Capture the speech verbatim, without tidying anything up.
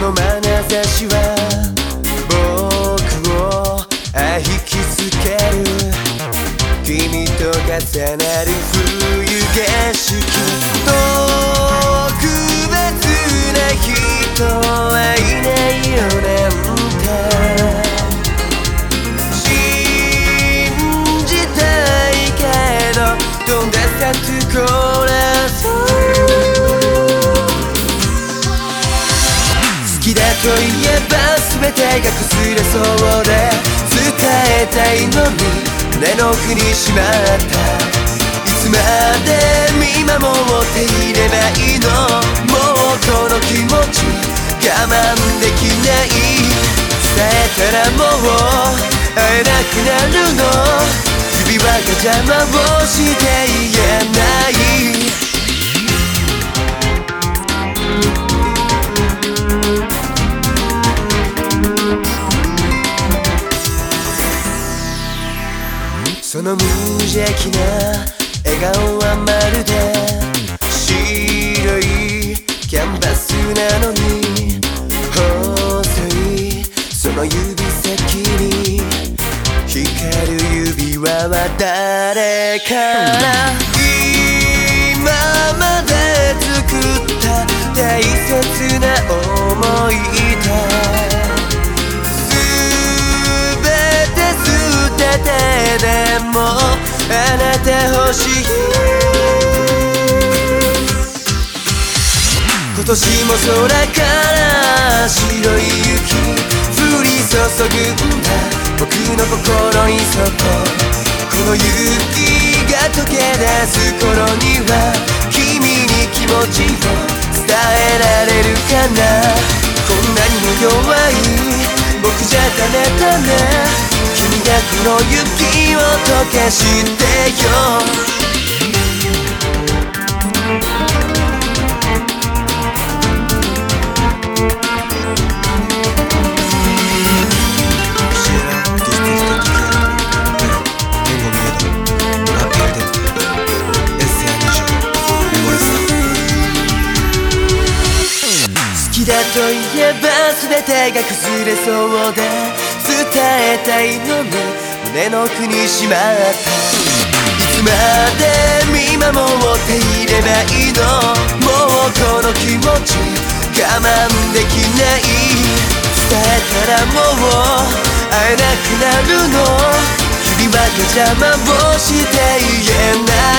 の眼差しは僕を引きつける。君と重なる冬景色、特別な人はいないよなんて信じたいけど、どんなさつこらそう好きだと言えば全てが崩れそうで、伝えたいのに胸の奥にしまった。いつまで見守っていればいいの、もうこの気持ち我慢できない。伝えたらもう会えなくなるの、指輪が邪魔をして言えない。その無邪気な笑顔はまるで白いキャンバスなのに、細いその指先に光る指輪は誰から今まで作った大切な思い出、でもあなた欲しい。今年も空から白い雪降り注ぐんだ僕の心にそっと。この雪が溶け出す頃には君に気持ちを伝えられるかな。こんなにも弱い僕じゃダメだね、君がこの雪を溶かしてよ。好きだと言えば全てが崩れそうで、伝えたいのに胸の奥にしまった。いつまで見守っていればいいの、もうこの気持ち我慢できない。伝えたらもう会えなくなるの、指輪が邪魔をして言えない。